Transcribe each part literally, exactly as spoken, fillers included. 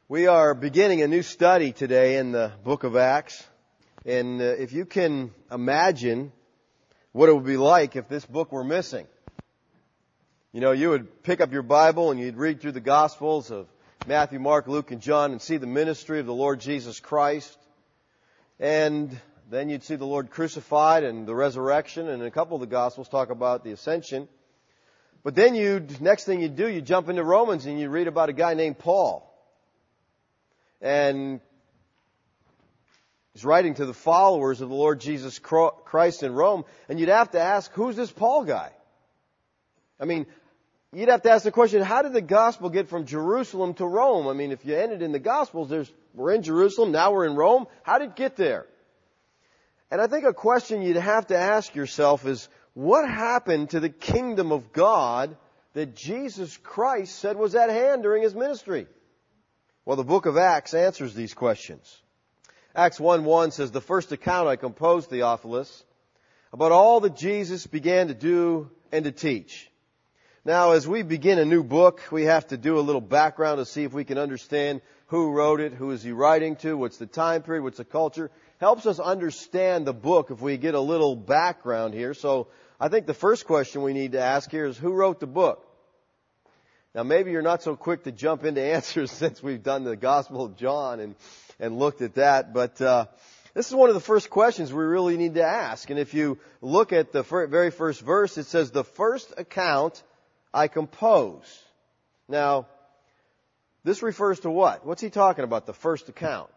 We are beginning a new study today in the book of Acts. And uh, if you can imagine what it would be like if this book were missing. You know, you would pick up your Bible and you'd read through the Gospels of Matthew, Mark, Luke, and John and see the ministry of the Lord Jesus Christ. And then you'd see the Lord crucified and the resurrection. And a couple of the Gospels talk about the ascension. But then you'd, next thing you'd do, you jump into Romans and you read about a guy named Paul. And he's writing to the followers of the Lord Jesus Christ in Rome. And you'd have to ask, who's this Paul guy? I mean, you'd have to ask the question, how did the gospel get from Jerusalem to Rome? I mean, if you ended in the Gospels, there's, we're in Jerusalem, now we're in Rome. How did it get there? And I think a question you'd have to ask yourself is, what happened to the kingdom of God that Jesus Christ said was at hand during His ministry? Well, the book of Acts answers these questions. Acts one one says, the first account I composed, Theophilus, about all that Jesus began to do and to teach. Now, as we begin a new book, we have to do a little background to see if we can understand who wrote it, who is he writing to, what's the time period, what's the culture. Helps us understand the book if we get a little background here. So I think the first question we need to ask here is, who wrote the book? Now, maybe you're not so quick to jump into answers since we've done the Gospel of John and, and looked at that. But uh, this is one of the first questions we really need to ask. And if you look at the very first verse, it says, the first account I compose. Now, this refers to what? What's he talking about, the first account?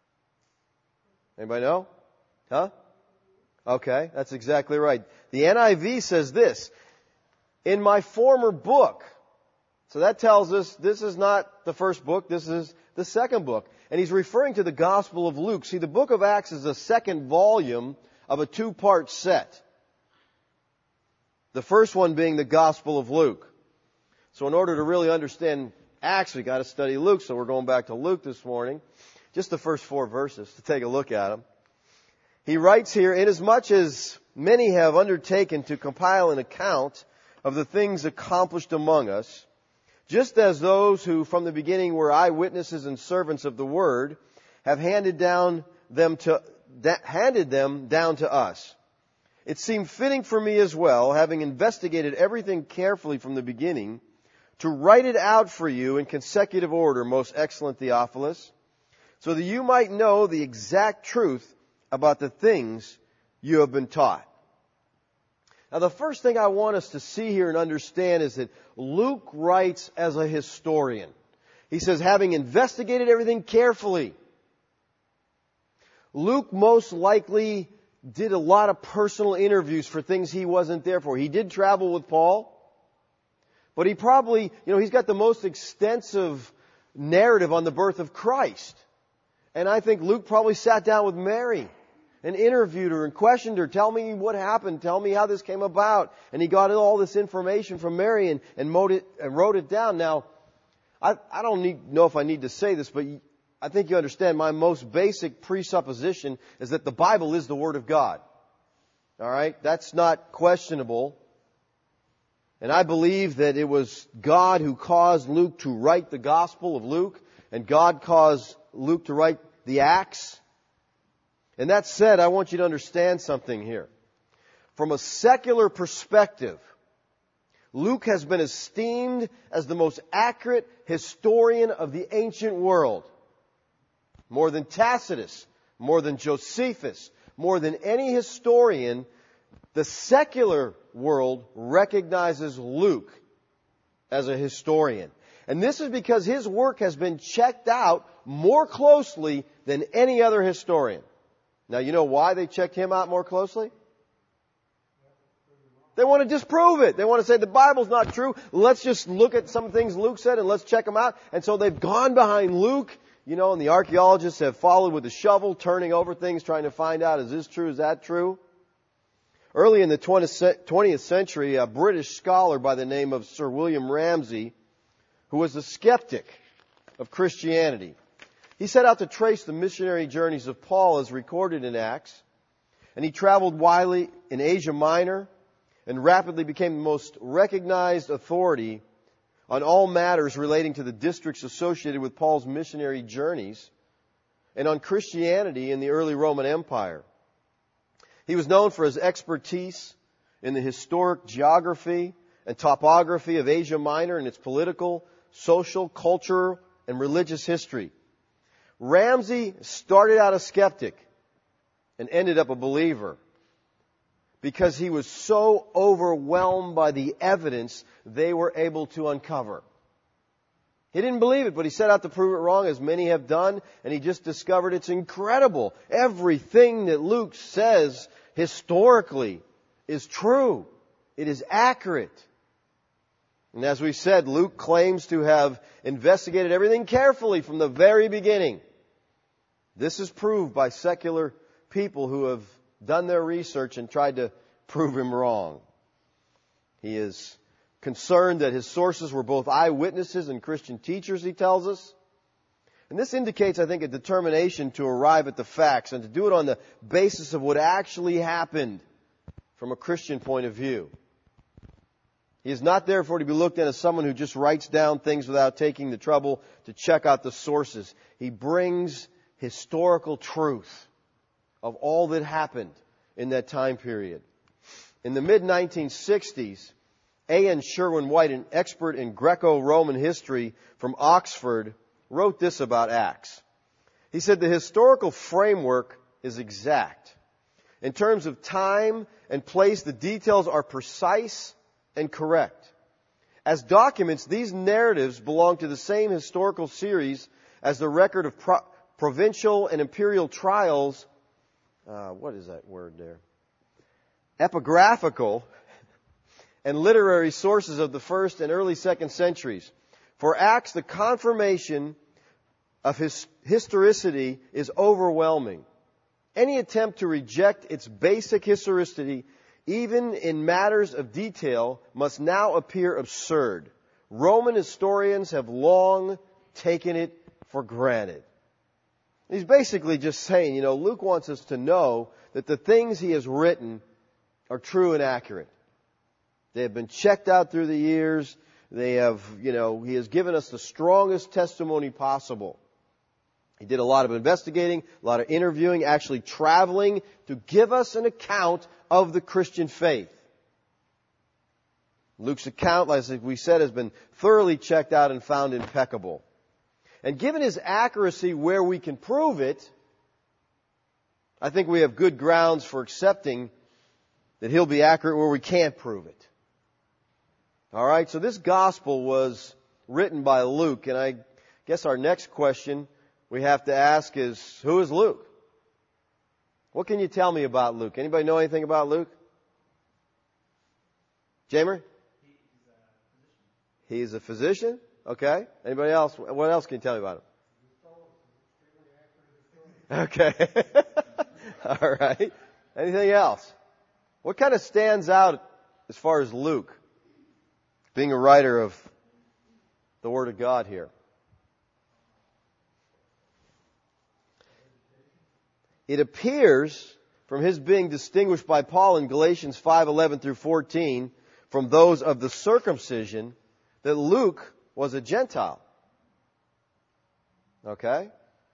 Anybody know? Huh? Okay, that's exactly right. The N I V says this, in my former book. So that tells us this is not the first book, this is the second book. And he's referring to the Gospel of Luke. See, the book of Acts is the second volume of a two-part set. The first one being the Gospel of Luke. So in order to really understand Acts, we've got to study Luke. So we're going back to Luke this morning. Just the first four verses to take a look at them. He writes here, inasmuch as many have undertaken to compile an account of the things accomplished among us, just as those who from the beginning were eyewitnesses and servants of the word have handed down them to, handed them down to us. It seemed fitting for me as well, having investigated everything carefully from the beginning, to write it out for you in consecutive order, most excellent Theophilus, so that you might know the exact truth about the things you have been taught. Now, the first thing I want us to see here and understand is that Luke writes as a historian. He says, having investigated everything carefully. Luke most likely did a lot of personal interviews for things he wasn't there for. He did travel with Paul, but he probably, you know, he's got the most extensive narrative on the birth of Christ. And I think Luke probably sat down with Mary and interviewed her and questioned her. Tell me what happened. Tell me how this came about. And he got all this information from Mary and, and, wrote, it, and wrote it down. Now, I, I don't need, know if I need to say this, but I think you understand my most basic presupposition is that the Bible is the Word of God. All right? That's not questionable. And I believe that it was God who caused Luke to write the Gospel of Luke, and God caused Luke to write the Acts. And that said, I want you to understand something here. From a secular perspective, Luke has been esteemed as the most accurate historian of the ancient world. More than Tacitus, more than Josephus, more than any historian, the secular world recognizes Luke as a historian. And this is because his work has been checked out more closely than any other historian. Now, you know why they checked him out more closely? They want to disprove it. They want to say the Bible's not true. Let's just look at some things Luke said and let's check them out. And so they've gone behind Luke, you know, and the archaeologists have followed with a shovel, turning over things, trying to find out, is this true, is that true? Early in the twentieth century, a British scholar by the name of Sir William Ramsay, who was a skeptic of Christianity, he set out to trace the missionary journeys of Paul as recorded in Acts, and he traveled widely in Asia Minor and rapidly became the most recognized authority on all matters relating to the districts associated with Paul's missionary journeys and on Christianity in the early Roman Empire. He was known for his expertise in the historic geography and topography of Asia Minor and its political, social, cultural, and religious history. Ramsey started out a skeptic and ended up a believer because he was so overwhelmed by the evidence they were able to uncover. He didn't believe it, but he set out to prove it wrong, as many have done, and he just discovered it's incredible. Everything that Luke says historically is true. It is accurate. And as we said, Luke claims to have investigated everything carefully from the very beginning. This is proved by secular people who have done their research and tried to prove him wrong. He is concerned that his sources were both eyewitnesses and Christian teachers, he tells us. And this indicates, I think, a determination to arrive at the facts and to do it on the basis of what actually happened from a Christian point of view. He is not therefore to be looked at as someone who just writes down things without taking the trouble to check out the sources. He brings historical truth of all that happened in that time period. In the mid nineteen sixties, A N Sherwin White, an expert in Greco-Roman history from Oxford, wrote this about Acts. He said, the historical framework is exact. In terms of time and place, the details are precise and correct. As documents, these narratives belong to the same historical series as the record of pro- provincial and imperial trials. Uh, what is that word there? Epigraphical and literary sources of the first and early second centuries. For Acts, the confirmation of his historicity is overwhelming. Any attempt to reject its basic historicity, even in matters of detail, must now appear absurd. Roman historians have long taken it for granted. He's basically just saying, you know, Luke wants us to know that the things he has written are true and accurate. They have been checked out through the years. They have, you know, he has given us the strongest testimony possible. He did a lot of investigating, a lot of interviewing, actually traveling to give us an account of the Christian faith. Luke's account, as we said, has been thoroughly checked out and found impeccable. And given his accuracy where we can prove it, I think we have good grounds for accepting that he'll be accurate where we can't prove it. All right, so this gospel was written by Luke, and I guess our next question we have to ask is, who is Luke? What can you tell me about Luke? Anybody know anything about Luke? Jamer? He's a physician. Okay. Anybody else? What else can you tell me about him? Okay. All right. Anything else? What kind of stands out as far as Luke being a writer of the Word of God here? It appears from his being distinguished by Paul in Galatians five eleven through fourteen from those of the circumcision that Luke was a Gentile. Okay?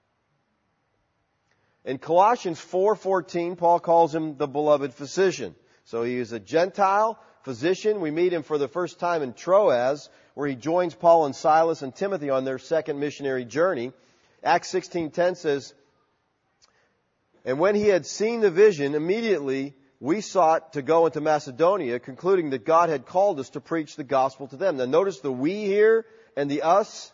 In Colossians four fourteen, Paul calls him the beloved physician. So he is a Gentile physician. We meet him for the first time in Troas, where he joins Paul and Silas and Timothy on their second missionary journey. Acts sixteen ten says, and when he had seen the vision, immediately we sought to go into Macedonia, concluding that God had called us to preach the gospel to them. Now notice the we here and the us.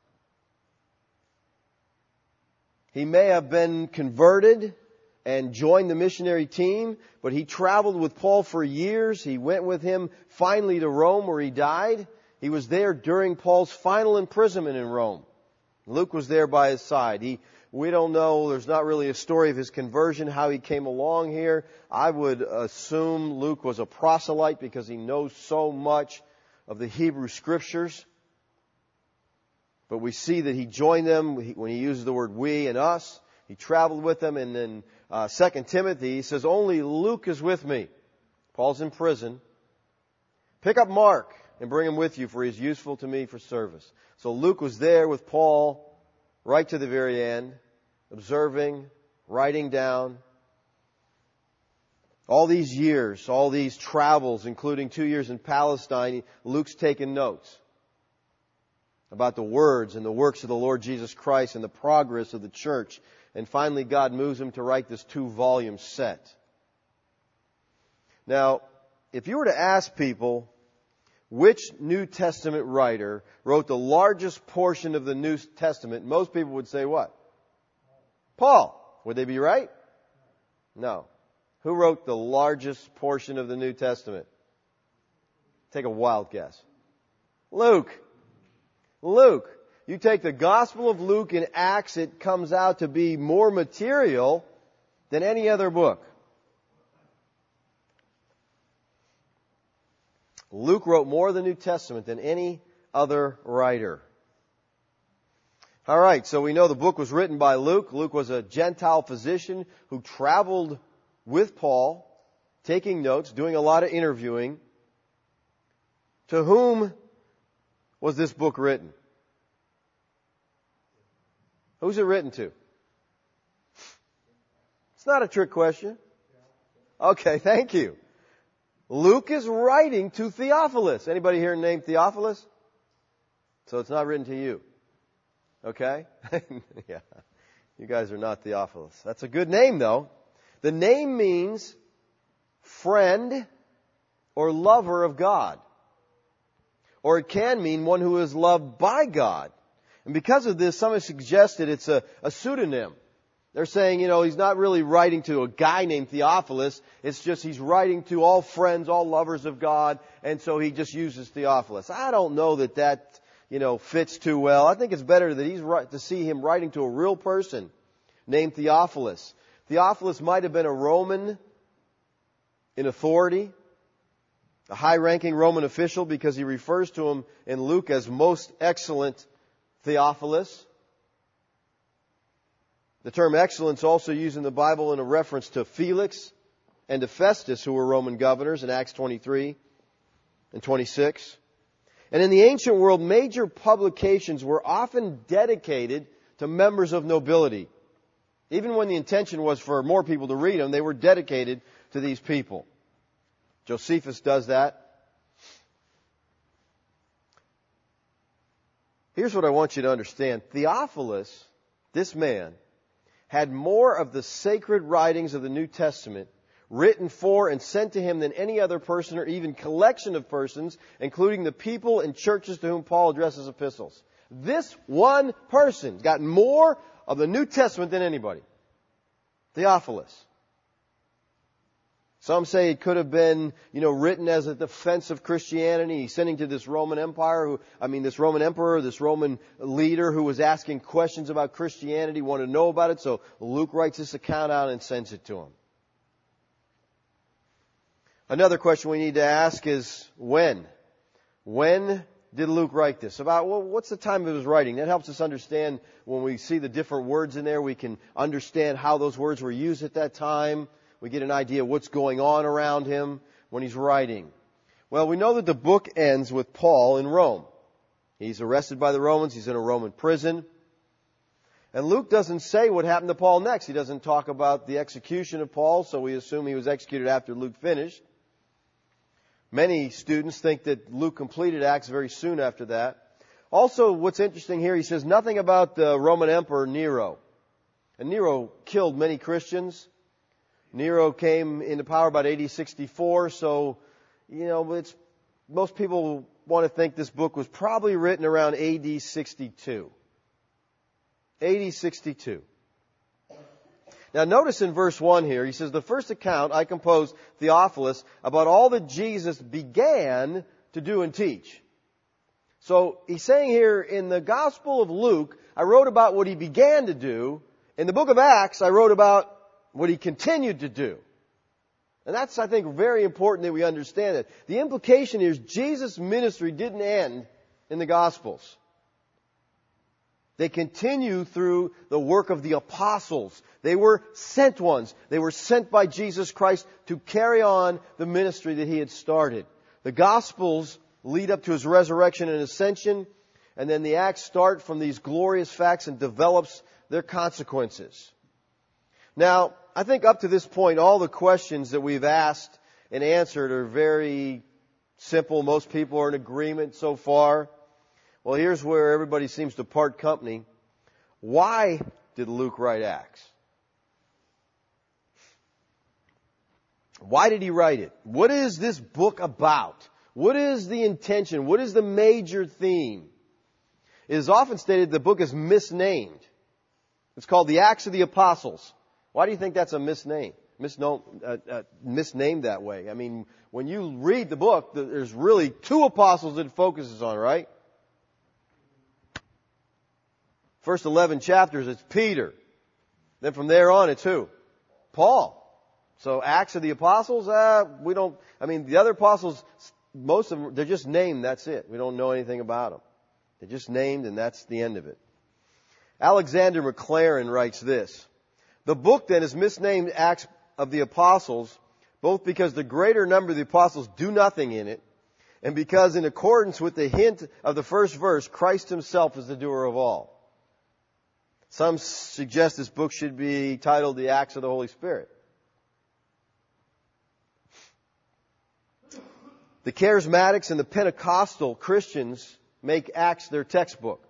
He may have been converted and joined the missionary team, but he traveled with Paul for years. He went with him finally to Rome, where he died. He was there during Paul's final imprisonment in Rome. Luke was there by his side. He We don't know, there's not really a story of his conversion, how he came along here. I would assume Luke was a proselyte because he knows so much of the Hebrew Scriptures. But we see that he joined them when he uses the word we and us. He traveled with them. And then uh, Second Timothy, he says, only Luke is with me. Paul's in prison. Pick up Mark. and bring him with you, for he is useful to me for service. So Luke was there with Paul right to the very end, observing, writing down. All these years, all these travels, including two years in Palestine, Luke's taken notes about the words and the works of the Lord Jesus Christ and the progress of the church. And finally, God moves him to write this two-volume set. Now, if you were to ask people which New Testament writer wrote the largest portion of the New Testament, most people would say what? Paul. Would they be right? No. Who wrote the largest portion of the New Testament? Take a wild guess. Luke. Luke. You take the Gospel of Luke and Acts, it comes out to be more material than any other book. Luke wrote more of the New Testament than any other writer. All right, so we know the book was written by Luke. Luke was a Gentile physician who traveled with Paul, taking notes, doing a lot of interviewing. To whom was this book written? Who's it written to? It's not a trick question. Okay, thank you. Luke is writing to Theophilus. Anybody here named Theophilus? So it's not written to you. Okay? Yeah. You guys are not Theophilus. That's a good name, though. The name means friend or lover of God. Or it can mean one who is loved by God. And because of this, some have suggested it's a, a pseudonym. They're saying, you know, he's not really writing to a guy named Theophilus. It's just he's writing to all friends, all lovers of God, and so he just uses Theophilus. I don't know that that, you know, fits too well. I think it's better that he's to see him writing to a real person named Theophilus. Theophilus might have been a Roman in authority, a high-ranking Roman official, because he refers to him in Luke as most excellent Theophilus. The term excellence also used in the Bible in a reference to Felix and to Festus, who were Roman governors in Acts twenty-three and twenty-six. And in the ancient world, major publications were often dedicated to members of nobility. Even when the intention was for more people to read them, they were dedicated to these people. Josephus does that. Here's what I want you to understand. Theophilus, this man, had more of the sacred writings of the New Testament written for and sent to him than any other person or even collection of persons, including the people and churches to whom Paul addresses epistles. This one person got more of the New Testament than anybody. Theophilus. Some say it could have been, you know, written as a defense of Christianity. He's sending to this Roman Empire, who, I mean, this Roman emperor, this Roman leader who was asking questions about Christianity, wanted to know about it. So Luke writes this account out and sends it to him. Another question we need to ask is when? When did Luke write this? About, well, what's the time of his writing? That helps us understand when we see the different words in there. We can understand how those words were used at that time. We get an idea of what's going on around him when he's writing. Well, we know that the book ends with Paul in Rome. He's arrested by the Romans. He's in a Roman prison. And Luke doesn't say what happened to Paul next. He doesn't talk about the execution of Paul, so we assume he was executed after Luke finished. Many students think that Luke completed Acts very soon after that. Also, what's interesting here, he says nothing about the Roman Emperor Nero. And Nero killed many Christians. Nero came into power about A D sixty-four, so, you know, it's, most people want to think this book was probably written around A D sixty-two. A D sixty-two. Now notice in verse one here, he says, the first account I composed, Theophilus, about all that Jesus began to do and teach. So he's saying here, in the Gospel of Luke, I wrote about what he began to do. In the book of Acts, I wrote about what he continued to do. And that's, I think, very important that we understand it. The implication is Jesus' ministry didn't end in the Gospels. They continue through the work of the apostles. They were sent ones. They were sent by Jesus Christ to carry on the ministry that he had started. The Gospels lead up to His resurrection and ascension. And then the Acts start from these glorious facts and develops their consequences. Now, I think up to this point, all the questions that we've asked and answered are very simple. Most people are in agreement so far. Well, here's where everybody seems to part company. Why did Luke write Acts? Why did he write it? What is this book about? What is the intention? What is the major theme? It is often stated the book is misnamed. It's called the Acts of the Apostles. Why do you think that's a misname? Misno- uh, uh, misnamed that way. I mean, when you read the book, there's really two apostles that it focuses on, right? First eleven chapters, it's Peter. Then from there on, it's who? Paul. So Acts of the Apostles, uh, we don't, I mean, the other apostles, most of them, they're just named, that's it. We don't know anything about them. They're just named and that's the end of it. Alexander McLaren writes this. The book then is misnamed Acts of the Apostles, both because the greater number of the apostles do nothing in it, and because in accordance with the hint of the first verse, Christ Himself is the doer of all. Some suggest this book should be titled The Acts of the Holy Spirit. The Charismatics and the Pentecostal Christians make Acts their textbook,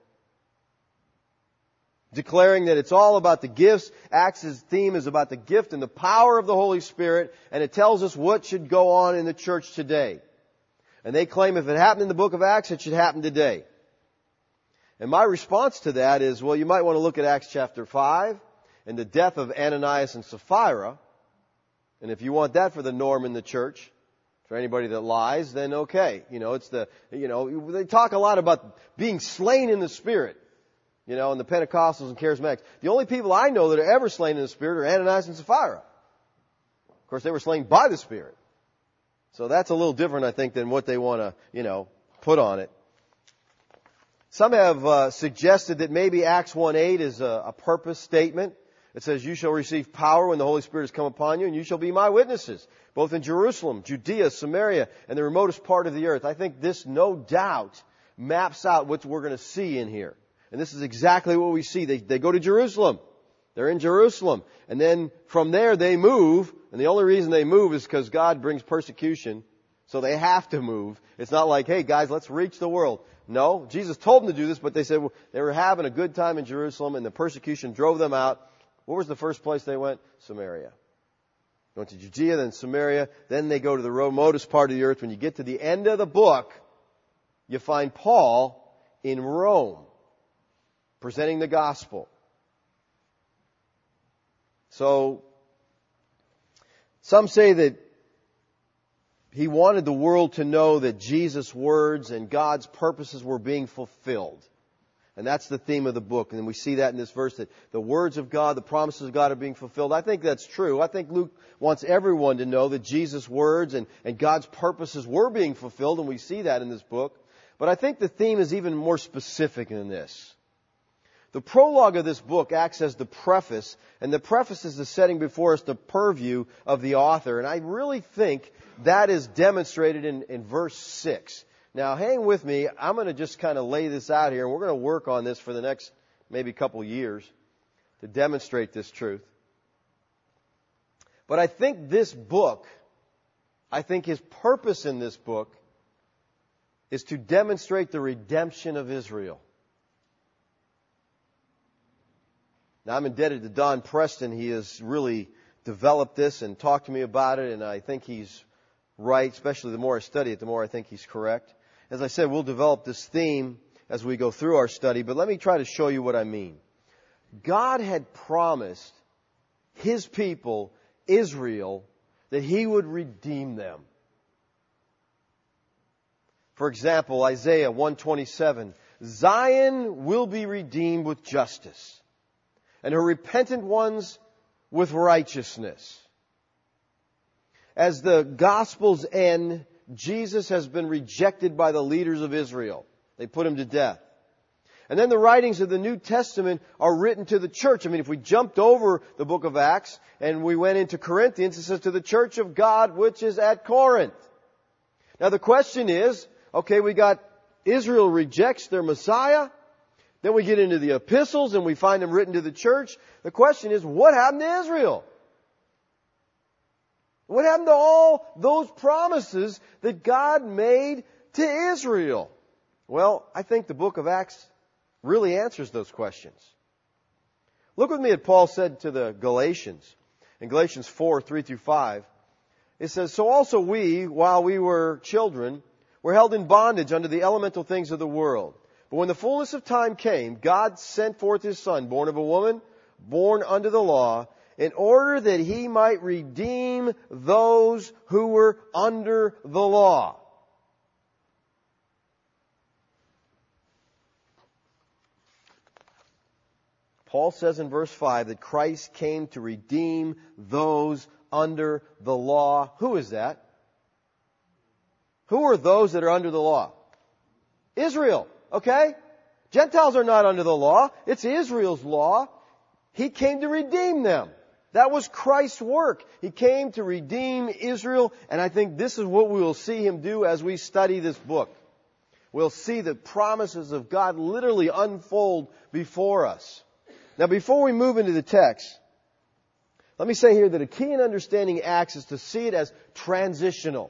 declaring that it's all about the gifts. Acts' theme is about the gift and the power of the Holy Spirit, and it tells us what should go on in the church today. And they claim if it happened in the book of Acts, it should happen today. And my response to that is, well, you might want to look at Acts chapter five and the death of Ananias and Sapphira. And if you want that for the norm in the church, for anybody that lies, then okay. You know, it's the, you know, they talk a lot about being slain in the Spirit. You know, and the Pentecostals and Charismatics. The only people I know that are ever slain in the Spirit are Ananias and Sapphira. Of course, they were slain by the Spirit. So that's a little different, I think, than what they want to, you know, put on it. Some have uh, suggested that maybe Acts one eight is a, a purpose statement. It says, you shall receive power when the Holy Spirit has come upon you, and you shall be my witnesses, both in Jerusalem, Judea, Samaria, and the remotest part of the earth. I think this, no doubt, maps out what we're going to see in here. And this is exactly what we see. They, they go to Jerusalem. They're in Jerusalem. And then from there they move. And the only reason they move is because God brings persecution. So they have to move. It's not like, hey guys, let's reach the world. No, Jesus told them to do this, but they said well, they were having a good time in Jerusalem and the persecution drove them out. What was the first place they went? Samaria. They went to Judea, then Samaria. Then they go to the remotest part of the earth. When you get to the end of the book, you find Paul in Rome, presenting the gospel. So, some say that he wanted the world to know that Jesus' words and God's purposes were being fulfilled. And that's the theme of the book. And we see that in this verse, that the words of God, the promises of God are being fulfilled. I think that's true. I think Luke wants everyone to know that Jesus' words and, and God's purposes were being fulfilled, and we see that in this book. But I think the theme is even more specific than this. The prologue of this book acts as the preface, and the preface is the setting before us the purview of the author. And I really think that is demonstrated in, in verse six. Now, hang with me. I'm going to just kind of lay this out here, and we're going to work on this for the next maybe couple years to demonstrate this truth. But I think this book, I think his purpose in this book is to demonstrate the redemption of Israel. Now, I'm indebted to Don Preston. He has really developed this and talked to me about it, and I think he's right, especially the more I study it, the more I think he's correct. As I said, we'll develop this theme as we go through our study, but let me try to show you what I mean. God had promised His people, Israel, that He would redeem them. For example, Isaiah one twenty-seven, Zion will be redeemed with justice, and her repentant ones with righteousness. As the Gospels end, Jesus has been rejected by the leaders of Israel. They put Him to death. And then the writings of the New Testament are written to the church. I mean, if we jumped over the book of Acts and we went into Corinthians, it says to the church of God which is at Corinth. Now the question is, Okay, we got Israel rejects their Messiah. Then we get into the epistles and we find them written to the church. The question is, what happened to Israel? What happened to all those promises that God made to Israel? Well, I think the book of Acts really answers those questions. Look with me at Paul said to the Galatians. In Galatians four, three through five, it says, "So also we, while we were children, were held in bondage under the elemental things of the world. But when the fullness of time came, God sent forth His Son, born of a woman, born under the law, in order that He might redeem those who were under the law." Paul says in verse five that Christ came to redeem those under the law. Who is that? Who are those that are under the law? Israel, okay? Gentiles are not under the law. It's Israel's law. He came to redeem them. That was Christ's work. He came to redeem Israel, and I think this is what we will see Him do as we study this book. We'll see the promises of God literally unfold before us. Now, before we move into the text, let me say here that a key in understanding Acts is to see it as transitional.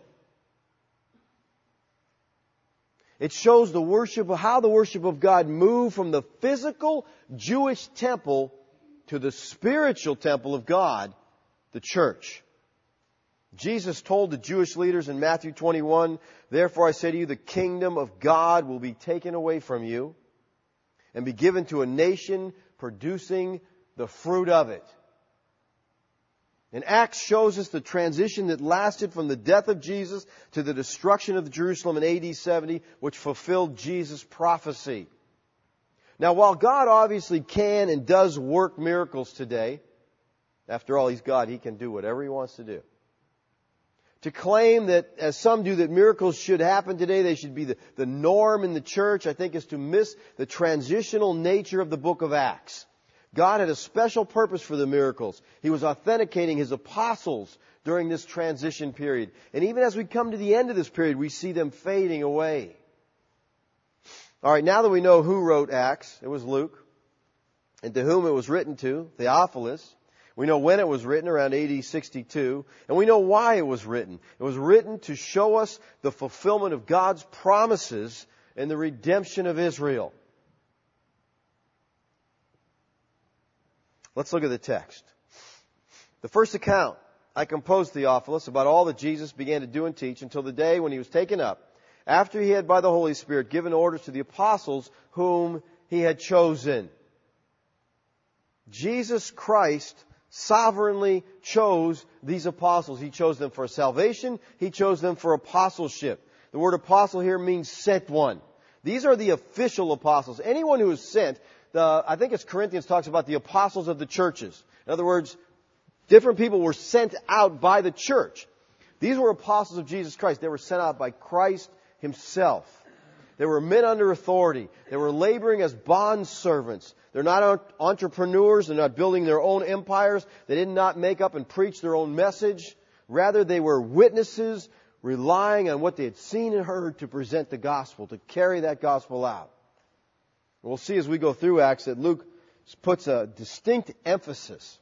It shows the worship of how the worship of God moved from the physical Jewish temple to the spiritual temple of God, the church. Jesus told the Jewish leaders in Matthew twenty-one, "Therefore I say to you, the kingdom of God will be taken away from you and be given to a nation producing the fruit of it." And Acts shows us the transition that lasted from the death of Jesus to the destruction of Jerusalem in A D seventy, which fulfilled Jesus' prophecy. Now, while God obviously can and does work miracles today, after all, He's God, He can do whatever He wants to do. To claim that, as some do, that miracles should happen today, they should be the, the norm in the church, I think is to miss the transitional nature of the book of Acts. God had a special purpose for the miracles. He was authenticating His apostles during this transition period. And even as we come to the end of this period, we see them fading away. All right, now that we know who wrote Acts, it was Luke, and to whom it was written to, Theophilus. We know when it was written, around A D sixty-two, and we know why it was written. It was written to show us the fulfillment of God's promises and the redemption of Israel. Let's look at the text. The first account I composed, Theophilus, about all that Jesus began to do and teach until the day when He was taken up, after He had by the Holy Spirit given orders to the apostles whom He had chosen. Jesus Christ sovereignly chose these apostles. He chose them for salvation. He chose them for apostleship. The word apostle here means sent one. These are the official apostles. Anyone who is sent, the, I think it's Corinthians talks about the apostles of the churches. In other words, different people were sent out by the church. These were apostles of Jesus Christ. They were sent out by Christ Himself. They were men under authority. They were laboring as bond servants. They're not entrepreneurs. They're not building their own empires. They did not make up and preach their own message. Rather, they were witnesses relying on what they had seen and heard to present the gospel, to carry that gospel out. We'll see as we go through Acts that Luke puts a distinct emphasis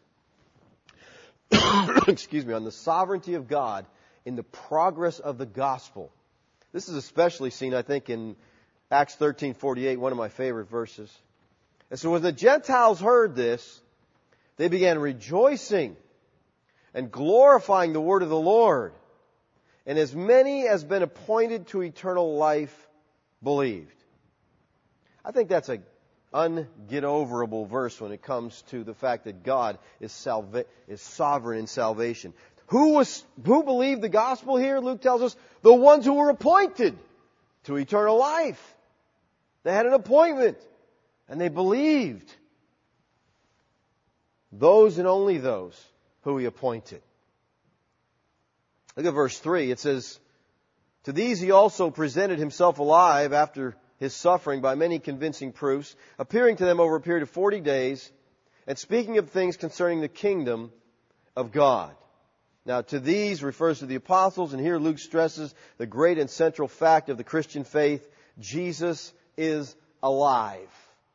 excuse me, on the sovereignty of God in the progress of the gospel. This is especially seen, I think, in Acts thirteen forty-eight, one of my favorite verses. And so when the Gentiles heard this, they began rejoicing and glorifying the word of the Lord. And as many as been appointed to eternal life believed. I think that's a unget-overable verse when it comes to the fact that God is salva- is sovereign in salvation. Who was who believed the gospel here? Luke tells us the ones who were appointed to eternal life. They had an appointment and they believed. Those and only those who He appointed. Look at verse three. It says, "To these He also presented Himself alive after His suffering by many convincing proofs, appearing to them over a period of forty days, and speaking of things concerning the kingdom of God." Now, to these refers to the apostles, and here Luke stresses the great and central fact of the Christian faith: Jesus is alive.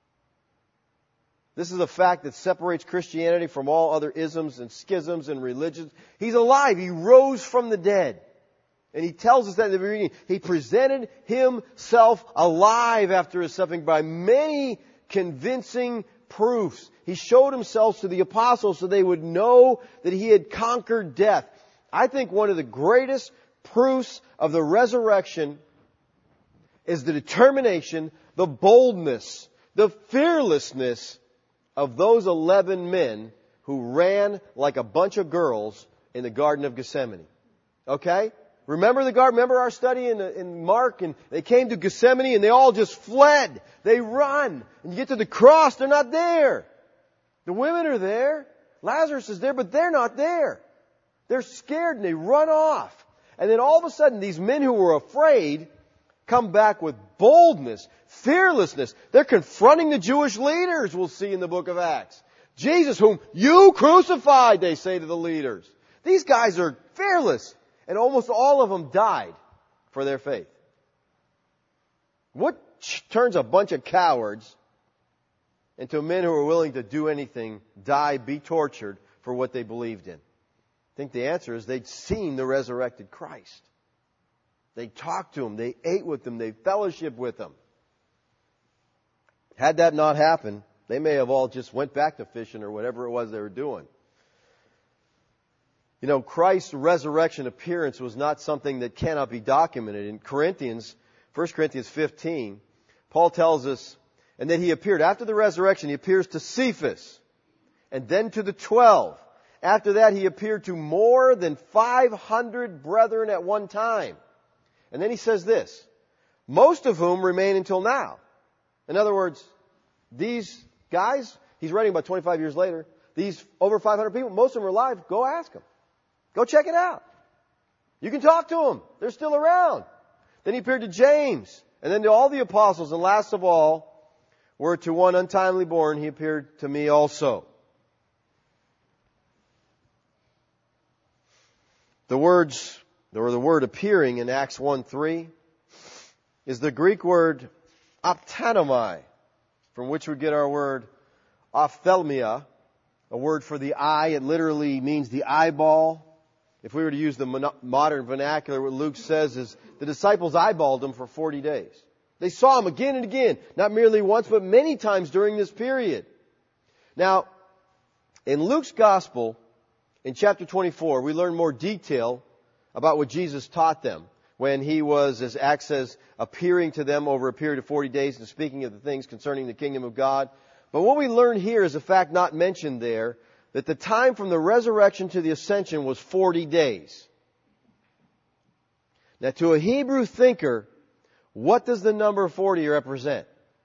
This is a fact that separates Christianity from all other isms and schisms and religions. He's alive. He rose from the dead. And he tells us that in the beginning. He presented himself alive after his suffering by many convincing proofs. He showed himself to the apostles so they would know that he had conquered death. I think one of the greatest proofs of the resurrection is the determination, the boldness, the fearlessness of those eleven men who ran like a bunch of girls in the Garden of Gethsemane. Okay? Remember the garden? Remember our study in, in Mark? And they came to Gethsemane and they all just fled. They run. And you get to the cross, they're not there. The women are there. Lazarus is there, but they're not there. They're scared and they run off. And then all of a sudden, these men who were afraid come back with boldness, fearlessness. They're confronting the Jewish leaders, we'll see in the book of Acts. Jesus, whom you crucified, they say to the leaders. These guys are fearless. And almost all of them died for their faith. What turns a bunch of cowards into men who are willing to do anything, die, be tortured for what they believed in? I think the answer is they'd seen the resurrected Christ. They talked to him. They ate with him. They fellowshiped with him. Had that not happened, they may have all just went back to fishing or whatever it was they were doing. You know, Christ's resurrection appearance was not something that cannot be documented. In Corinthians, First Corinthians fifteen, Paul tells us, and that he appeared after the resurrection, he appears to Cephas, and then to the twelve. After that, he appeared to more than five hundred brethren at one time. And then he says this, most of whom remain until now. In other words, these guys, he's writing about twenty-five years later, these over five hundred people, most of them are alive. Go ask them. Go check it out. You can talk to them. They're still around. Then he appeared to James, and then to all the apostles, and last of all, were to one untimely born, he appeared to me also. The words, or the word appearing in Acts one three is the Greek word ophthalmai, from which we get our word ophthalmia, a word for the eye. It literally means the eyeball. If we were to use the modern vernacular, what Luke says is the disciples eyeballed him for forty days. They saw him again and again, not merely once, but many times during this period. Now, in Luke's Gospel, in chapter twenty-four, we learn more detail about what Jesus taught them when he was, as Acts says, appearing to them over a period of forty days and speaking of the things concerning the kingdom of God. But what we learn here is a fact not mentioned there, that the time from the resurrection to the ascension was forty days. Now, to a Hebrew thinker, what does the number forty represent?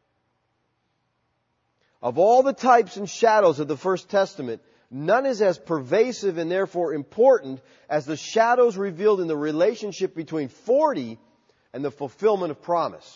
Of all the types and shadows of the First Testament, none is as pervasive and therefore important as the shadows revealed in the relationship between forty and the fulfillment of promise.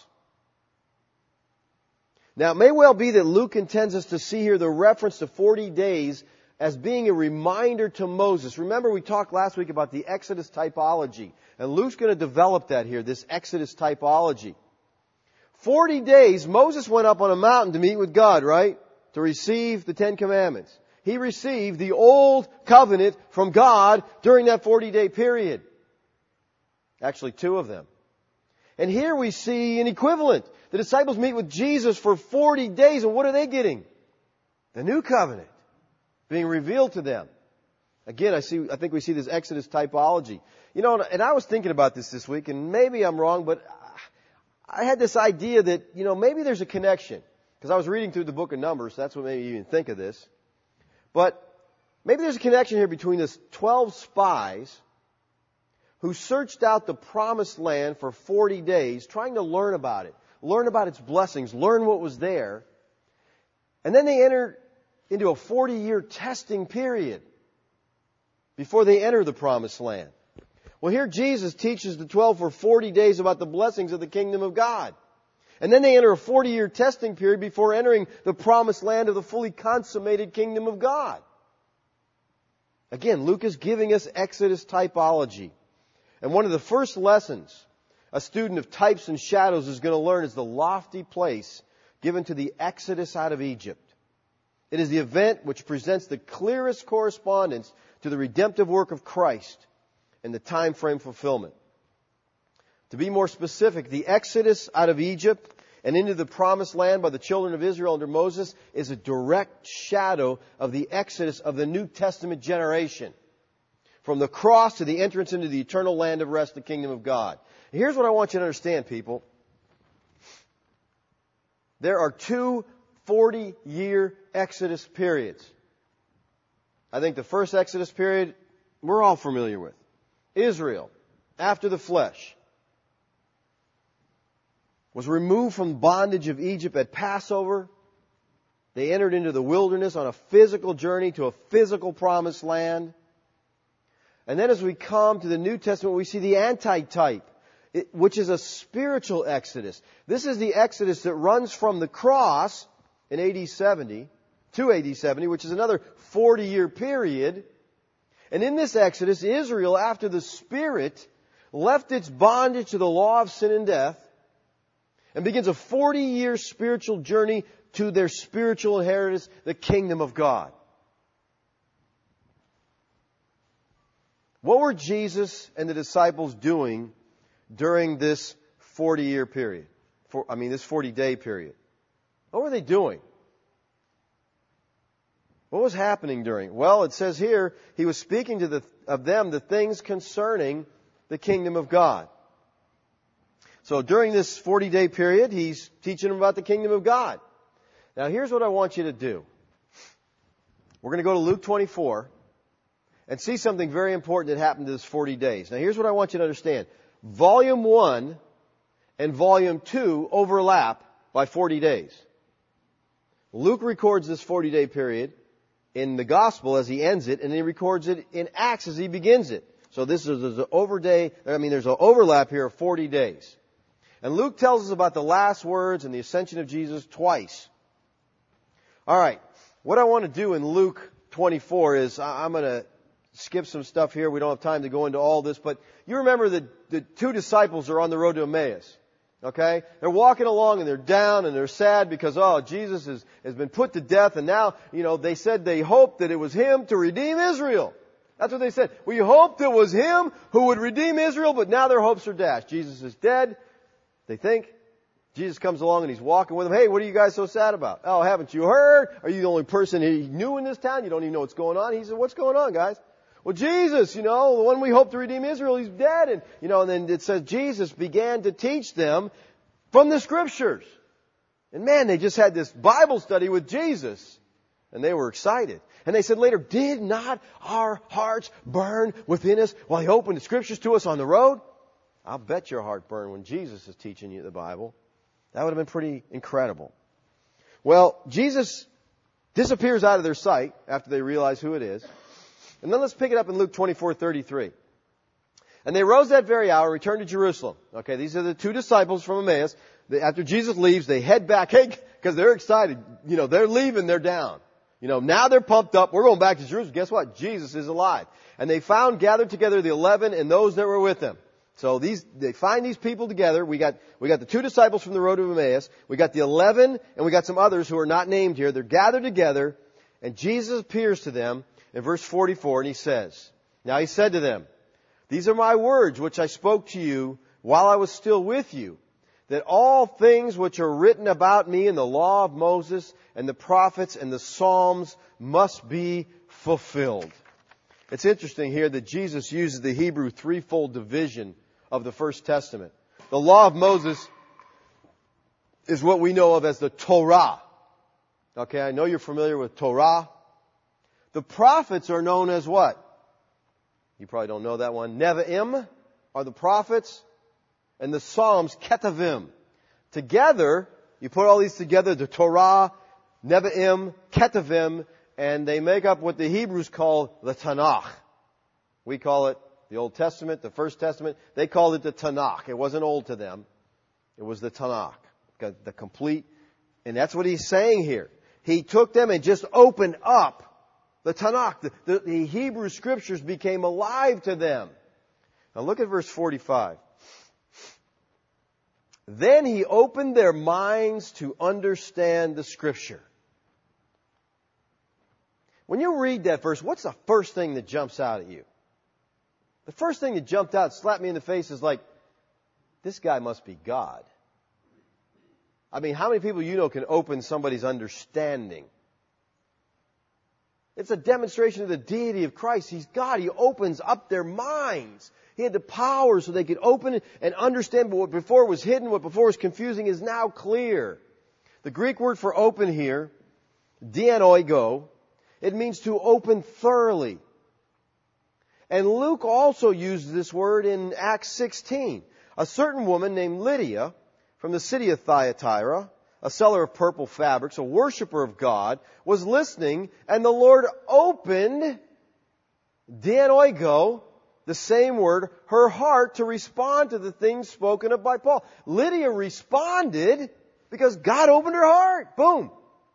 Now, it may well be that Luke intends us to see here the reference to forty days as being a reminder to Moses. Remember, we talked last week about the Exodus typology. And Luke's going to develop that here, this Exodus typology. Forty days, Moses went up on a mountain to meet with God, right? To receive the Ten Commandments. He received the old covenant from God during that forty-day period. Actually, two of them. And here we see an equivalent. The disciples meet with Jesus for forty days, and what are they getting? The new covenant being revealed to them. Again, I see. I think we see this Exodus typology. You know, and I was thinking about this this week, and maybe I'm wrong, but I had this idea that, you know, maybe there's a connection. Because I was reading through the book of Numbers, so that's what made me even think of this. But maybe there's a connection here between this twelve spies who searched out the promised land for forty days, trying to learn about it, learn about its blessings, learn what was there. And then they entered into a forty-year testing period before they enter the promised land. Well, here Jesus teaches the twelve for forty days about the blessings of the kingdom of God. And then they enter a forty-year testing period before entering the promised land of the fully consummated kingdom of God. Again, Luke is giving us Exodus typology. And one of the first lessons a student of types and shadows is going to learn is the lofty place given to the Exodus out of Egypt. It is the event which presents the clearest correspondence to the redemptive work of Christ and the time frame fulfillment. To be more specific, the Exodus out of Egypt and into the promised land by the children of Israel under Moses is a direct shadow of the Exodus of the New Testament generation. From the cross to the entrance into the eternal land of rest, the kingdom of God. Here's what I want you to understand, people. There are two forty-year Exodus periods. I think the first Exodus period we're all familiar with. Israel, after the flesh, was removed from bondage of Egypt at Passover. They entered into the wilderness on a physical journey to a physical promised land. And then as we come to the New Testament, we see the antitype, which is a spiritual Exodus. This is the Exodus that runs from the cross in A D seventy to A D seventy, which is another forty-year period. And in this Exodus, Israel, after the Spirit, left its bondage to the law of sin and death and begins a forty-year spiritual journey to their spiritual inheritance, the kingdom of God. What were Jesus and the disciples doing during this forty-year period? For, I mean, this forty-day period. What were they doing? What was happening during? Well, it says here, He was speaking to the, of them the things concerning the kingdom of God. So during this forty-day period, He's teaching them about the kingdom of God. Now, here's what I want you to do. We're going to go to Luke twenty-four and see something very important that happened to this forty days. Now, here's what I want you to understand. Volume one and Volume two overlap by forty days. Luke records this forty-day period in the Gospel as he ends it, and he records it in Acts as he begins it. So this is an overday, I mean, there's an overlap here of forty days. And Luke tells us about the last words and the ascension of Jesus twice. All right. What I want to do in Luke twenty-four is I'm going to skip some stuff here. We don't have time to go into all this, but you remember that the two disciples are on the road to Emmaus. Okay? They're walking along and they're down and they're sad because, oh, Jesus has, has been put to death, and now, you know, they said they hoped that it was Him to redeem Israel. That's what they said. We hoped it was Him who would redeem Israel, but now their hopes are dashed. Jesus is dead, they think. Jesus comes along and He's walking with them. Hey, what are you guys so sad about? Oh, haven't you heard? Are you the only person He knew in this town? You don't even know what's going on. He said, what's going on, guys? Well, Jesus, you know, the one we hope to redeem Israel, He's dead. And, you know, and then it says Jesus began to teach them from the Scriptures. And man, they just had this Bible study with Jesus. And they were excited. And they said later, did not our hearts burn within us while He opened the Scriptures to us on the road? I'll bet your heart burned when Jesus is teaching you the Bible. That would have been pretty incredible. Well, Jesus disappears out of their sight after they realize who it is. And then let's pick it up in Luke twenty-four thirty-three. And they rose that very hour, returned to Jerusalem. Okay, these are the two disciples from Emmaus. They, after Jesus leaves, they head back, hey, because they're excited. You know, they're leaving, they're down. You know, now they're pumped up. We're going back to Jerusalem. Guess what? Jesus is alive. And they found gathered together the eleven and those that were with them. So these, they find these people together. We got, we got the two disciples from the road of Emmaus. We got the eleven, and we got some others who are not named here. They're gathered together, and Jesus appears to them in verse forty-four, and He says, now He said to them, these are my words which I spoke to you while I was still with you, that all things which are written about me in the law of Moses and the prophets and the Psalms must be fulfilled. It's interesting here that Jesus uses the Hebrew threefold division of the First Testament. The law of Moses is what we know of as the Torah. Okay, I know you're familiar with Torah. The prophets are known as what? You probably don't know that one. Nevi'im are the prophets, and the Psalms, Ketuvim. Together, you put all these together, the Torah, Nevi'im, Ketuvim, and they make up what the Hebrews call the Tanakh. We call it the Old Testament, the First Testament. They called it the Tanakh. It wasn't old to them. It was the Tanakh. The complete. And that's what He's saying here. He took them and just opened up The Tanakh, the, the, the Hebrew Scriptures became alive to them. Now look at verse forty-five. Then he opened their minds to understand the Scripture. When you read that verse, what's the first thing that jumps out at you? The first thing that jumped out, slapped me in the face, is like, this guy must be God. I mean, how many people you know can open somebody's understanding? It's a demonstration of the deity of Christ. He's God. He opens up their minds. He had the power so they could open it and understand what before was hidden, what before was confusing is now clear. The Greek word for open here, dianoigo, it means to open thoroughly. And Luke also used this word in Acts sixteen. A certain woman named Lydia from the city of Thyatira, a seller of purple fabrics, a worshiper of God, was listening, and the Lord opened, dianoigo, the same word, her heart to respond to the things spoken of by Paul. Lydia responded because God opened her heart. Boom.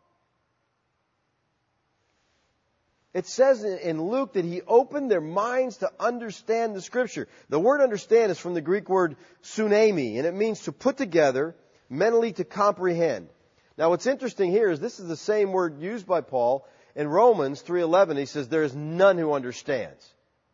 It says in Luke that he opened their minds to understand the Scripture. The word understand is from the Greek word sunami, and it means to put together, mentally to comprehend. Now what's interesting here is this is the same word used by Paul in Romans three eleven. He says, there is none who understands.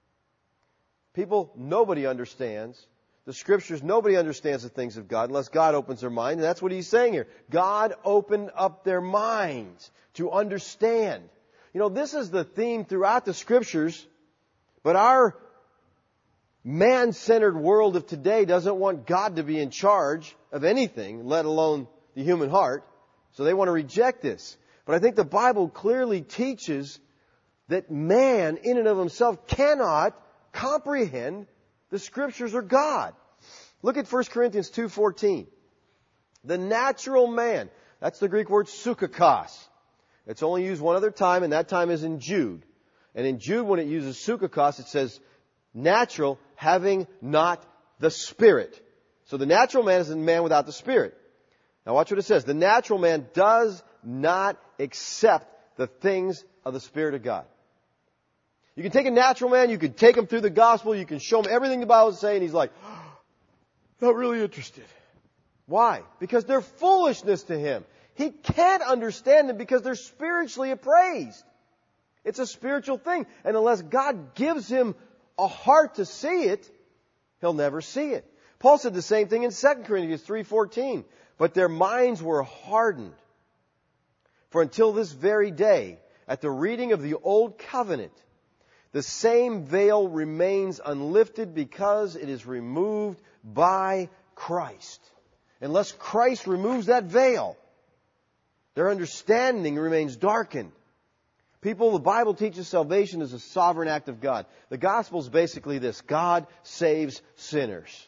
People, nobody understands the Scriptures. Nobody understands the things of God unless God opens their mind. And that's what he's saying here. God opened up their minds to understand. You know, this is the theme throughout the Scriptures, but our man-centered world of today doesn't want God to be in charge of anything, let alone the human heart. So they want to reject this. But I think the Bible clearly teaches that man, in and of himself, cannot comprehend the Scriptures or God. Look at First Corinthians two fourteen. The natural man, that's the Greek word sukakos. It's only used one other time, and that time is in Jude. And in Jude, when it uses sukakos, it says natural, having not the Spirit. So the natural man is a man without the Spirit. Now watch what it says. The natural man does not accept the things of the Spirit of God. You can take a natural man, you can take him through the gospel, you can show him everything the Bible is saying, and he's like, not really interested. Why? Because they're foolishness to him. He can't understand them because they're spiritually appraised. It's a spiritual thing. And unless God gives him a heart to see it, he'll never see it. Paul said the same thing in Second Corinthians three fourteen. But their minds were hardened. For until this very day, at the reading of the Old Covenant, the same veil remains unlifted because it is removed by Christ. Unless Christ removes that veil, their understanding remains darkened. People, the Bible teaches salvation is a sovereign act of God. The gospel is basically this: God saves sinners.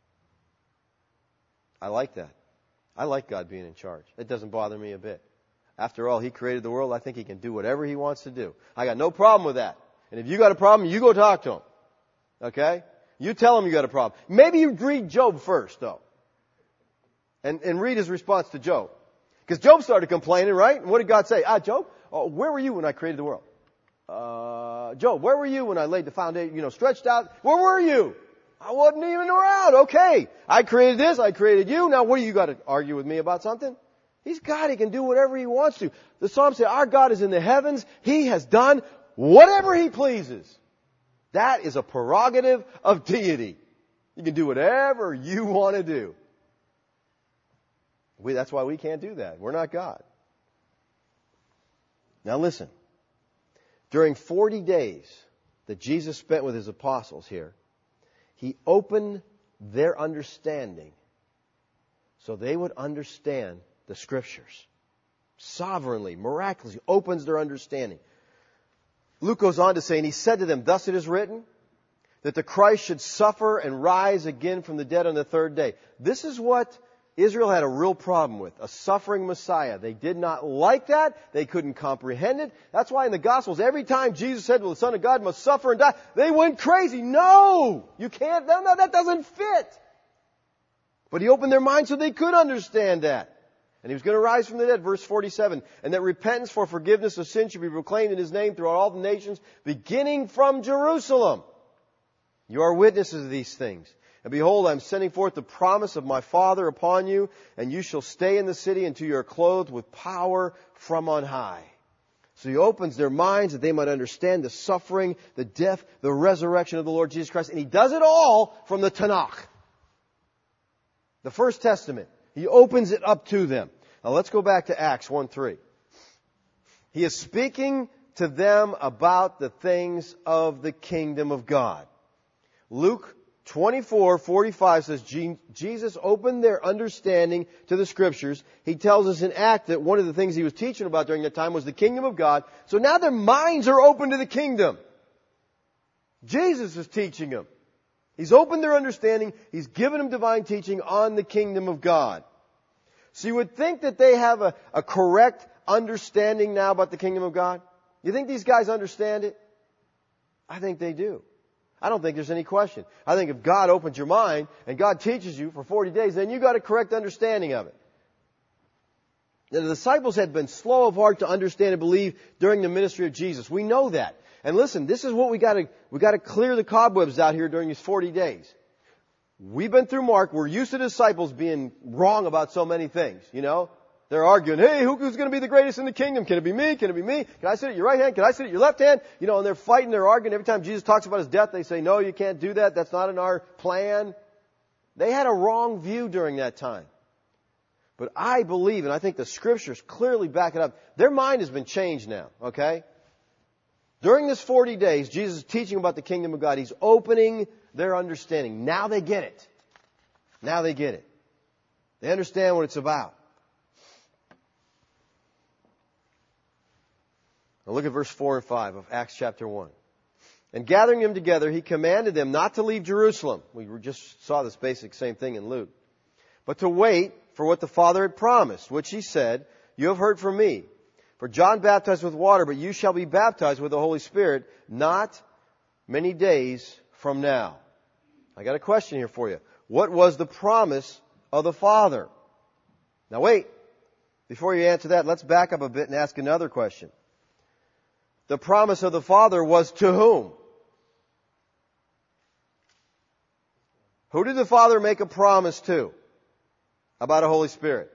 I like that. I like God being in charge. It doesn't bother me a bit. After all, He created the world. I think He can do whatever He wants to do. I got no problem with that. And if you got a problem, you go talk to Him. Okay? You tell Him you got a problem. Maybe you read Job first, though. And, and read his response to Job. Because Job started complaining, right? And what did God say? Ah, Job, oh, where were you when I created the world? Uh, Job, where were you when I laid the foundation, you know, stretched out? Where were you? I wasn't even around. Okay. I created this. I created you. Now what do you got to argue with me about something? He's God. He can do whatever He wants to. The Psalm says, our God is in the heavens. He has done whatever He pleases. That is a prerogative of deity. You can do whatever you want to do. We, that's why we can't do that. We're not God. Now listen. During forty days that Jesus spent with His apostles here, He opened their understanding so they would understand the Scriptures. Sovereignly, miraculously opens their understanding. Luke goes on to say, and He said to them, thus it is written, that the Christ should suffer and rise again from the dead on the third day. This is what Israel had a real problem with, a suffering Messiah. They did not like that. They couldn't comprehend it. That's why in the Gospels, every time Jesus said, well, the Son of God must suffer and die, they went crazy. No! You can't, no, that doesn't fit. But He opened their minds so they could understand that. And he was going to rise from the dead, verse forty-seven. And that repentance for forgiveness of sin should be proclaimed in his name throughout all the nations, beginning from Jerusalem. You are witnesses of these things. And behold, I am sending forth the promise of my Father upon you, and you shall stay in the city until you are clothed with power from on high. So he opens their minds that they might understand the suffering, the death, the resurrection of the Lord Jesus Christ. And he does it all from the Tanakh, the First Testament. He opens it up to them. Now let's go back to Acts one three. He is speaking to them about the things of the kingdom of God. Luke twenty-four forty-five says Jesus opened their understanding to the Scriptures. He tells us in Acts that one of the things he was teaching about during that time was the kingdom of God. So now their minds are open to the kingdom. Jesus is teaching them. He's opened their understanding. He's given them divine teaching on the kingdom of God. So you would think that they have a, a correct understanding now about the kingdom of God. You think these guys understand it? I think they do. I don't think there's any question. I think if God opens your mind and God teaches you for forty days, then you got a correct understanding of it. The disciples had been slow of heart to understand and believe during the ministry of Jesus. We know that. And listen, this is what we got to we got to clear the cobwebs out here during these forty days. We've been through Mark. We're used to disciples being wrong about so many things, you know. They're arguing, hey, who's going to be the greatest in the kingdom? Can it be me? Can it be me? Can I sit at your right hand? Can I sit at your left hand? You know, and they're fighting, they're arguing. Every time Jesus talks about his death, they say, no, you can't do that. That's not in our plan. They had a wrong view during that time. But I believe, and I think the Scriptures clearly back it up, their mind has been changed now, okay? During this forty days, Jesus is teaching about the kingdom of God. He's opening their understanding. Now they get it. Now they get it. They understand what it's about. Now look at verse four and five of Acts chapter one. And gathering them together, he commanded them not to leave Jerusalem. We just saw this basic same thing in Luke. But to wait for what the Father had promised, which he said, you have heard from me. For John baptized with water, but you shall be baptized with the Holy Spirit not many days from now. I got a question here for you. What was the promise of the Father? Now wait. Before you answer that, let's back up a bit and ask another question. The promise of the Father was to whom? Who did the Father make a promise to about a Holy Spirit?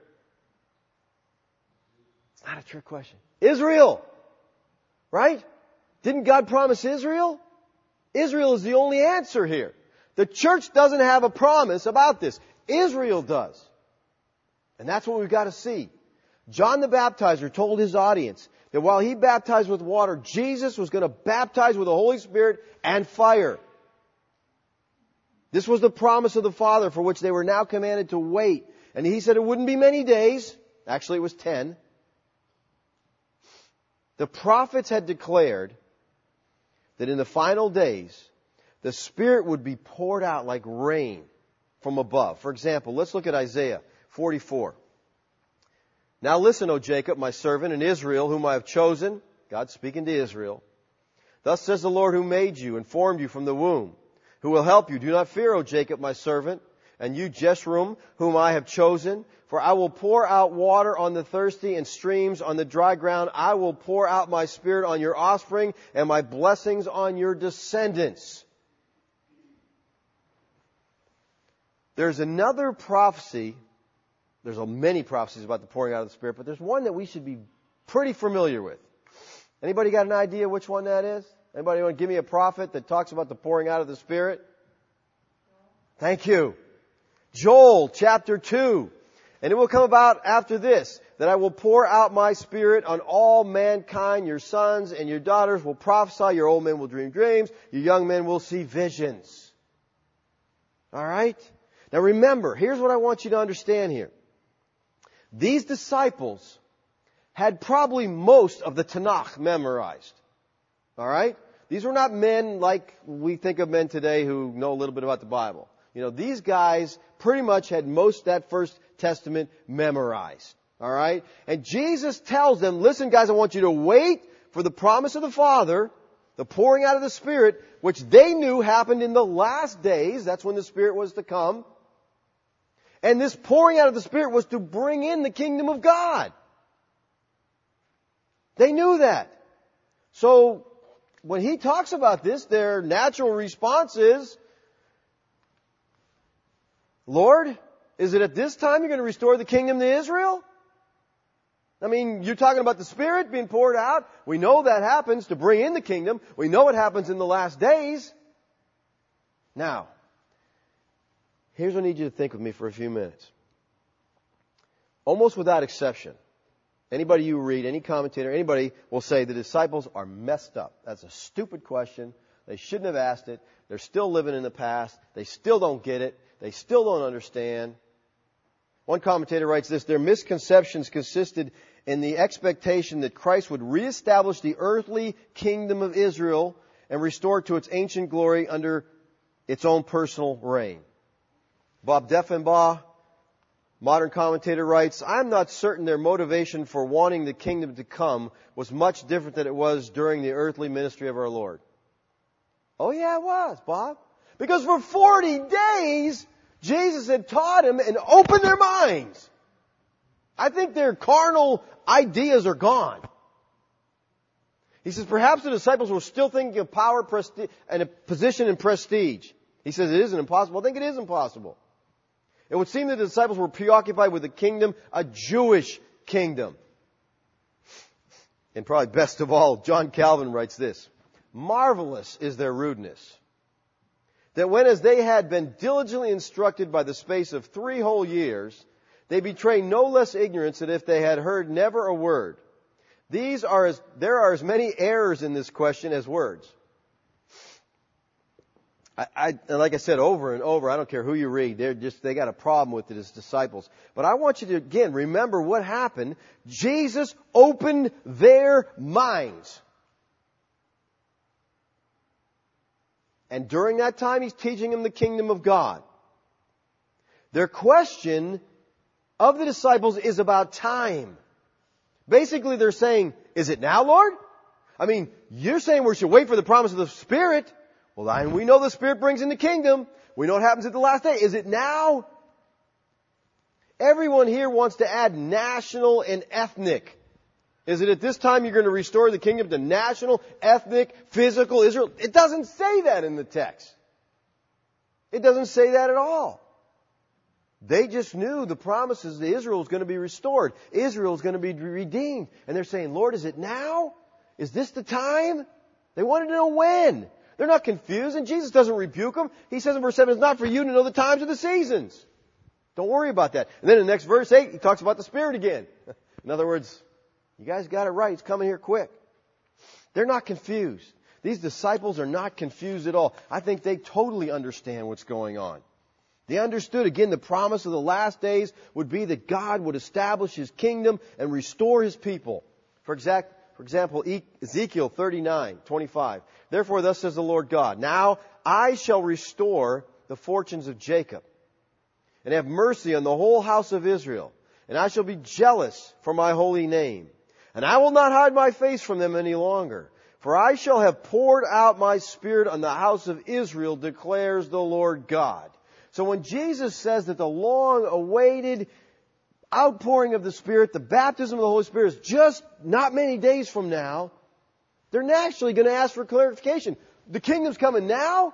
It's not a trick question. Israel! Right? Didn't God promise Israel? Israel is the only answer here. The church doesn't have a promise about this. Israel does. And that's what we've got to see. John the Baptizer told his audience that while he baptized with water, Jesus was going to baptize with the Holy Spirit and fire. This was the promise of the Father for which they were now commanded to wait. And he said it wouldn't be many days. Actually, it was ten. The prophets had declared that in the final days, the Spirit would be poured out like rain from above. For example, let's look at Isaiah forty-four. Now listen, O Jacob, my servant, and Israel, whom I have chosen. God speaking to Israel. Thus says the Lord who made you and formed you from the womb, who will help you. Do not fear, O Jacob, my servant, and you, Jeshurun, whom I have chosen. For I will pour out water on the thirsty and streams on the dry ground. I will pour out my Spirit on your offspring and my blessings on your descendants. There's another prophecy. There's many prophecies about the pouring out of the Spirit, but there's one that we should be pretty familiar with. Anybody got an idea which one that is? Anybody want to give me a prophet that talks about the pouring out of the Spirit? Thank you. Joel chapter two. And it will come about after this, that I will pour out my Spirit on all mankind. Your sons and your daughters will prophesy. Your old men will dream dreams. Your young men will see visions. All right? Now remember, here's what I want you to understand here. These disciples had probably most of the Tanakh memorized. All right? These were not men like we think of men today who know a little bit about the Bible. You know, these guys pretty much had most of that First Testament memorized. All right? And Jesus tells them, listen guys, I want you to wait for the promise of the Father, the pouring out of the Spirit, which they knew happened in the last days. That's when the Spirit was to come. And this pouring out of the Spirit was to bring in the kingdom of God. They knew that. So, when he talks about this, their natural response is, Lord, is it at this time you're going to restore the kingdom to Israel? I mean, you're talking about the Spirit being poured out. We know that happens to bring in the kingdom. We know it happens in the last days. Now, here's what I need you to think with me for a few minutes. Almost without exception, anybody you read, any commentator, anybody will say the disciples are messed up. That's a stupid question. They shouldn't have asked it. They're still living in the past. They still don't get it. They still don't understand. One commentator writes this: their misconceptions consisted in the expectation that Christ would reestablish the earthly kingdom of Israel and restore it to its ancient glory under its own personal reign. Bob Deffinbaugh, modern commentator, writes, I'm not certain their motivation for wanting the kingdom to come was much different than it was during the earthly ministry of our Lord. Oh yeah, it was, Bob. Because for forty days, Jesus had taught them and opened their minds. I think their carnal ideas are gone. He says, perhaps the disciples were still thinking of power presti- and a position and prestige. He says it isn't impossible. I think it is impossible. It would seem that the disciples were preoccupied with the kingdom, a Jewish kingdom. And probably best of all, John Calvin writes this: marvelous is their rudeness, that when as they had been diligently instructed by the space of three whole years, they betray no less ignorance than if they had heard never a word. These are as, there are as many errors in this question as words. I, I, like I said over and over, I don't care who you read, they're just, they got a problem with it as disciples. But I want you to again remember what happened. Jesus opened their minds. And during that time, He's teaching them the kingdom of God. Their question of the disciples is about time. Basically, they're saying, is it now, Lord? I mean, you're saying we should wait for the promise of the Spirit. Well, and we know the Spirit brings in the kingdom. We know what happens at the last day. Is it now? Everyone here wants to add national and ethnic. Is it at this time you're going to restore the kingdom to national, ethnic, physical Israel? It doesn't say that in the text. It doesn't say that at all. They just knew the promises that Israel is going to be restored. Israel is going to be redeemed. And they're saying, Lord, is it now? Is this the time? They wanted to know when. They're not confused, and Jesus doesn't rebuke them. He says in verse seven, it's not for you to know the times or the seasons. Don't worry about that. And then in the next verse eight, He talks about the Spirit again. In other words, you guys got it right. It's coming here quick. They're not confused. These disciples are not confused at all. I think they totally understand what's going on. They understood, again, the promise of the last days would be that God would establish His kingdom and restore His people. For exact, for example, Ezekiel thirty-nine twenty-five. Therefore, thus says the Lord God, now I shall restore the fortunes of Jacob and have mercy on the whole house of Israel. And I shall be jealous for my holy name. And I will not hide my face from them any longer. For I shall have poured out my Spirit on the house of Israel, declares the Lord God. So when Jesus says that the long-awaited outpouring of the Spirit, the baptism of the Holy Spirit, is just not many days from now, they're naturally going to ask for clarification. The kingdom's coming now?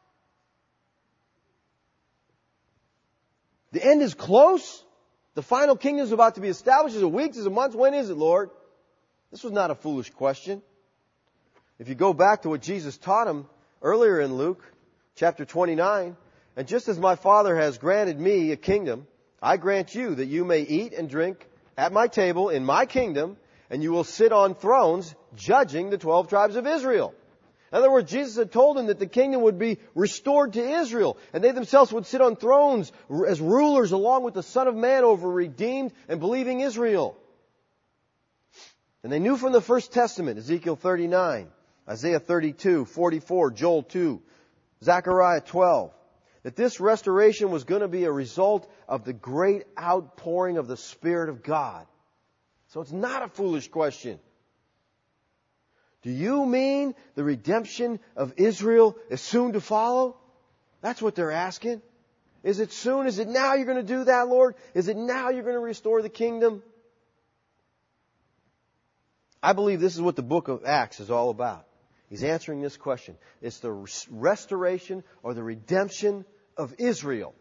The end is close? The final kingdom is about to be established? Is it weeks? Is it months? When is it, Lord? This was not a foolish question. If you go back to what Jesus taught them earlier in Luke chapter twenty-nine, and just as my Father has granted me a kingdom, I grant you that you may eat and drink at my table in my kingdom, and you will sit on thrones judging the twelve tribes of Israel. In other words, Jesus had told them that the kingdom would be restored to Israel, and they themselves would sit on thrones as rulers along with the Son of Man over redeemed and believing Israel. And they knew from the First Testament, Ezekiel thirty-nine, Isaiah thirty-two, forty-four, Joel two, Zechariah twelve, that this restoration was going to be a result of the great outpouring of the Spirit of God. So it's not a foolish question. Do you mean the redemption of Israel is soon to follow? That's what they're asking. Is it soon? Is it now you're going to do that, Lord? Is it now you're going to restore the kingdom? I believe this is what the book of Acts is all about. He's answering this question. It's the restoration or the redemption of Israel.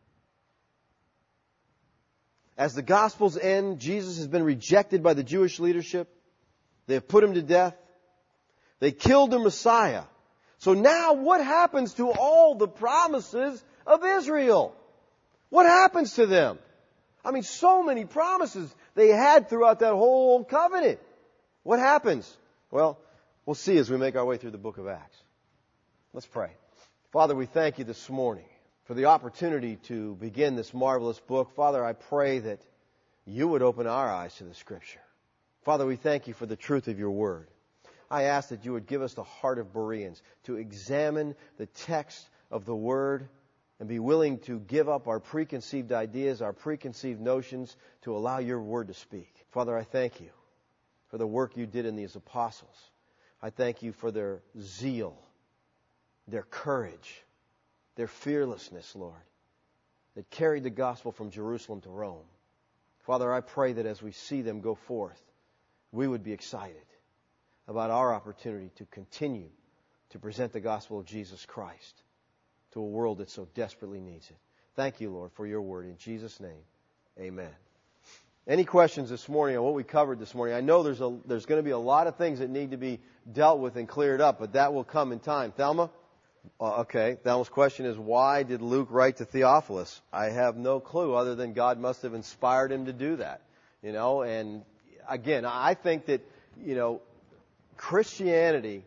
As the Gospels end, Jesus has been rejected by the Jewish leadership. They have put him to death. They killed the Messiah. So now what happens to all the promises of Israel? What happens to them? I mean, so many promises they had throughout that whole Old Covenant. What happens? Well, we'll see as we make our way through the book of Acts. Let's pray. Father, we thank you this morning for the opportunity to begin this marvelous book. Father, I pray that you would open our eyes to the Scripture. Father, we thank you for the truth of your word. I ask that you would give us the heart of Bereans to examine the text of the word and be willing to give up our preconceived ideas, our preconceived notions, to allow your word to speak. Father, I thank you for the work you did in these apostles. I thank you for their zeal, their courage, their fearlessness, Lord, that carried the gospel from Jerusalem to Rome. Father, I pray that as we see them go forth, we would be excited about our opportunity to continue to present the gospel of Jesus Christ to a world that so desperately needs it. Thank you, Lord, for your word. In Jesus' name, amen. Any questions this morning on what we covered this morning? I know there's a, there's going to be a lot of things that need to be dealt with and cleared up, but that will come in time. Thelma? Uh, okay, Thelma's question is, why did Luke write to Theophilus? I have no clue other than God must have inspired him to do that. You know, and again, I think that, you know, Christianity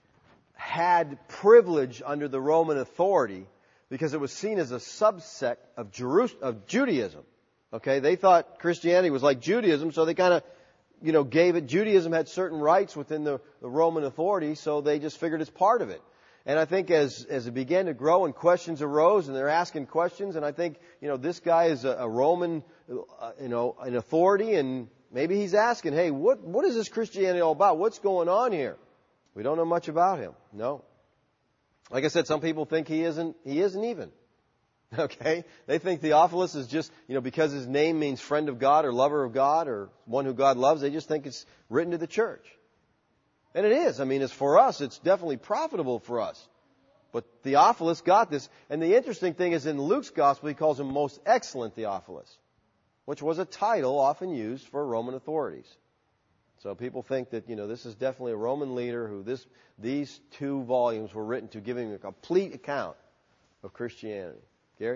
had privilege under the Roman authority because it was seen as a subsect of, Jerus- of Judaism. Okay, they thought Christianity was like Judaism, so they kind of, you know, gave it. Judaism had certain rights within the, the Roman authority, so they just figured it's part of it. And I think as as it began to grow and questions arose, and they're asking questions, and I think, you know, this guy is a, a Roman, uh, you know, an authority, and maybe he's asking, hey, what what is this Christianity all about? What's going on here? We don't know much about him. No. Like I said, some people think he isn't he isn't even. Okay? They think Theophilus is just, you know, because his name means friend of God or lover of God or one who God loves, they just think it's written to the church. And it is. I mean, it's for us, it's definitely profitable for us. But Theophilus got this. And the interesting thing is in Luke's gospel, he calls him most excellent Theophilus, which was a title often used for Roman authorities. So people think that, you know, this is definitely a Roman leader who this these two volumes were written to, giving a complete account of Christianity. Gary?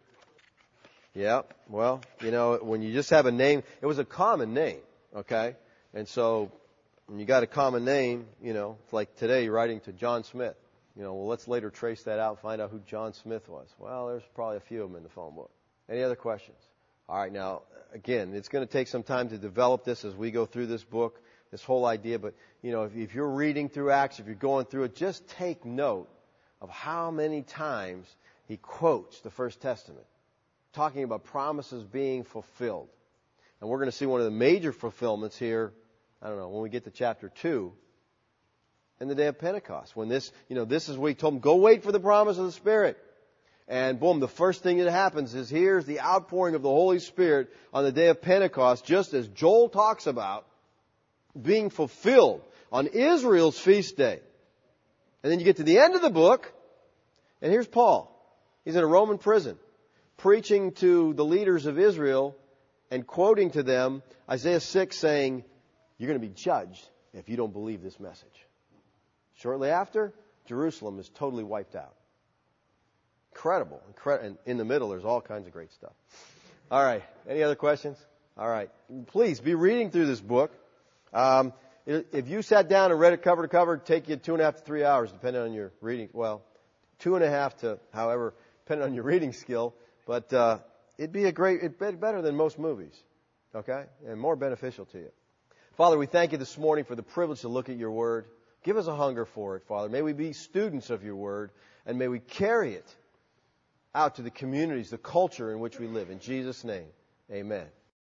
Yeah, well, you know, when you just have a name, it was a common name, okay? And so when you got a common name, you know, it's like today writing to John Smith. You know, well, let's later trace that out and find out who John Smith was. Well, there's probably a few of them in the phone book. Any other questions? All right, now, again, it's going to take some time to develop this as we go through this book, this whole idea. But, you know, if, if you're reading through Acts, if you're going through it, just take note of how many times he quotes the First Testament, talking about promises being fulfilled. And we're going to see one of the major fulfillments here, I don't know, when we get to chapter two, in the day of Pentecost. When this, you know, this is where he told them, go wait for the promise of the Spirit. And boom, the first thing that happens is here's the outpouring of the Holy Spirit on the day of Pentecost, just as Joel talks about, being fulfilled on Israel's feast day. And then you get to the end of the book, and here's Paul. He's in a Roman prison, preaching to the leaders of Israel and quoting to them Isaiah six, saying, you're going to be judged if you don't believe this message. Shortly after, Jerusalem is totally wiped out. Incredible. Incredible. And in the middle, there's all kinds of great stuff. All right. Any other questions? All right. Please be reading through this book. Um, if you sat down and read it cover to cover, it'd take you two and a half to three hours, depending on your reading. Well, two and a half to, however, depending on your reading skill. But uh, it'd be a great, it'd be better than most movies. Okay? And more beneficial to you. Father, we thank you this morning for the privilege to look at your word. Give us a hunger for it, Father. May we be students of your word, and may we carry it out to the communities, the culture in which we live. In Jesus' name, amen.